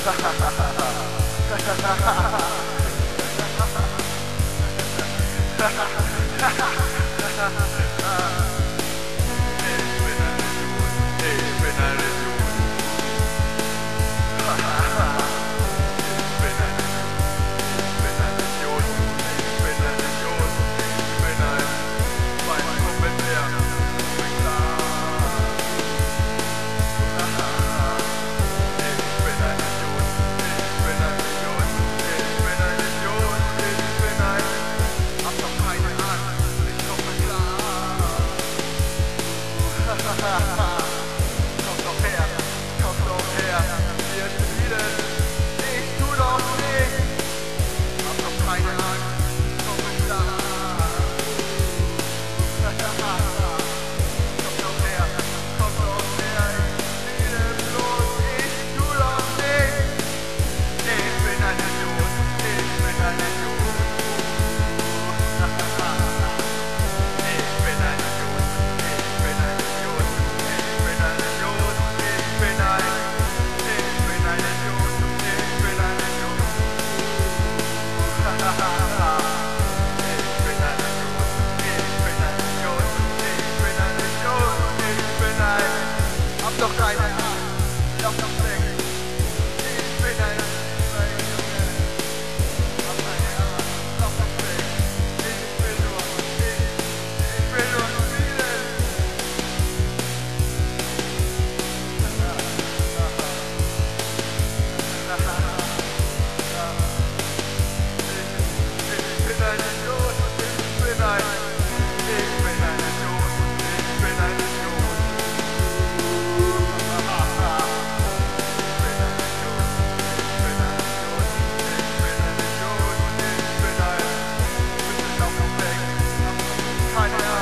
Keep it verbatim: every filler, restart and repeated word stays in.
Komm doch her, komm doch her, wir spielen, ich tu doch nicht, hab doch keine Angst, komm klar. Komm doch her, komm doch her, ich spiele bloß, ich tu doch nicht. Ich bin ein Idiot, ich bin ein Idiot. Ich bin ein Idiot, ich bin ein Idiot. Ich bin ein Idiot, ich bin ein, ich bin ein Idiot, ich bin ein Idiot. Ich bin ein Idiot, ich bin ein Idiot, ich bin ein Idiot, ich bin ein, hab doch keine Ahnung, lauf doch weg. Ich bin ein, ein Junge, hab keine Ahnung, lauf doch weg. Ich will nur, ich, ich will nur spielen. Ich bin ein Idiot, ich bin ein, ich bin ein Idiot, ich bin ein Idiot. Ich bin ein Idiot, ich bin ein Idiot, ich bin ein Idiot, ich bin ein, bitte lauf doch weg, keine Ahnung.